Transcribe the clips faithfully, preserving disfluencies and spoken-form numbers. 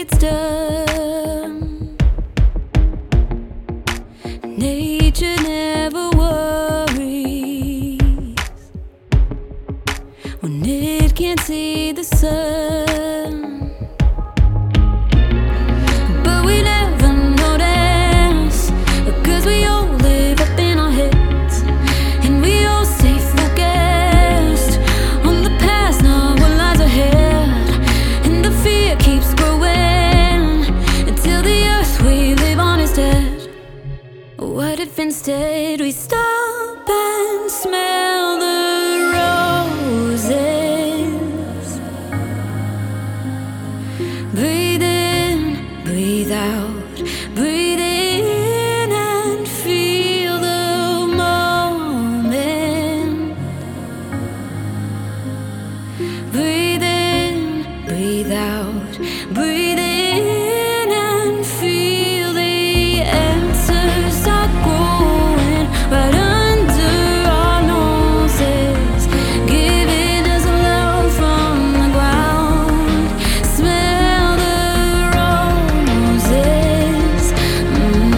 gets done. Nature never worries when it can't see the sun. But we never notice, because we all live up in our heads, and we all stay focused on the past, not what lies ahead. And the fear keeps growing until the earth we live on is dead. What if instead we stop and smell the roses? Breathe in, breathe out, breathe in and feel the moment. Breathe in, breathe out, breathe in and feel the answers are growing right under our noses, giving us love from the ground. Smell the roses. Mm.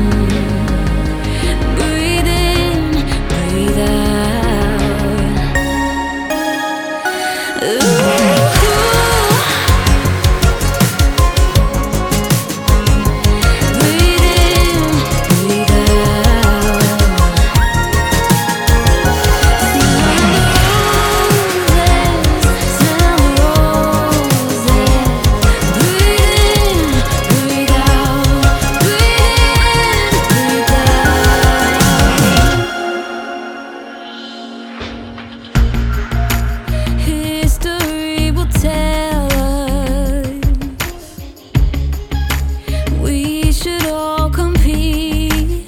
Breathe in, breathe out. Ooh. History will tell us we should all compete,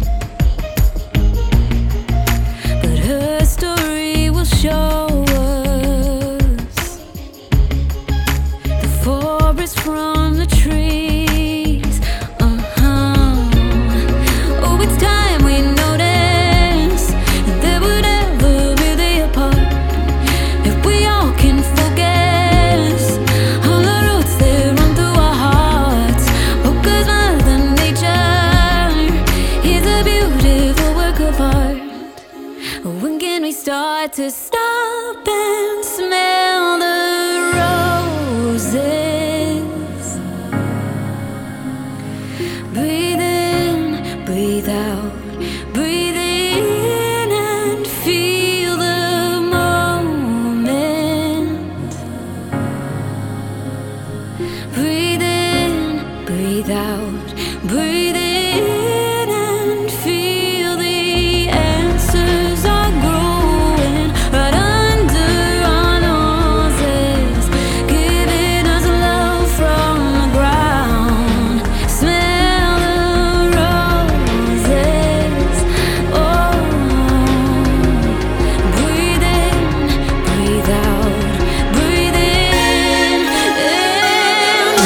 but her story will show us the forest from the trees. Uh-huh. Oh, it's time we notice that we're never really apart. If we all can focus on the roots that run through our hearts. Oh, 'cause Mother Nature is a beautiful work of art. When can we start to stop and smell the roses? Breathe in, breathe out, breathe in and feel the moment. Breathe in, breathe out, breathe in and feel the answers are growing right under our noses, giving us love from the ground. Smell the roses. Oh, breathe in, breathe out, breathe in and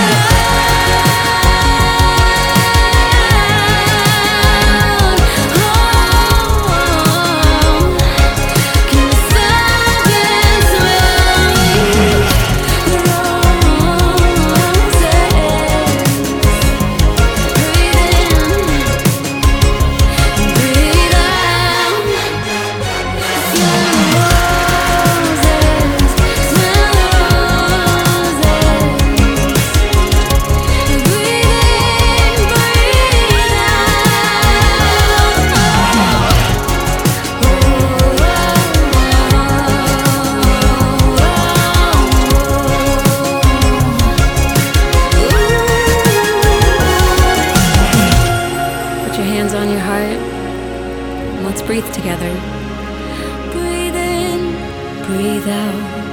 on your heart. Let's breathe together. Breathe in, breathe out.